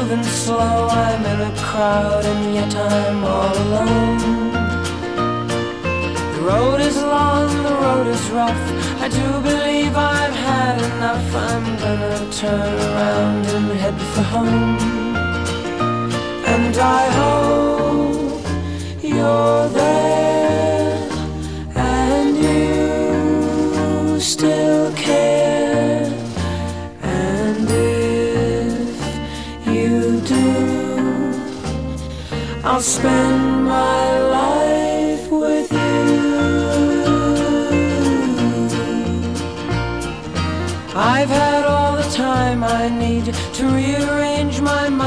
moving slow, I'm in a crowd and yet I'm all alone. The road is long, the road is rough, I do believe I've had enough. I'm gonna turn around and head for home. And I hope you're there and you still care. And if you do, I'll spend my life with you. I've had all the time I need to rearrange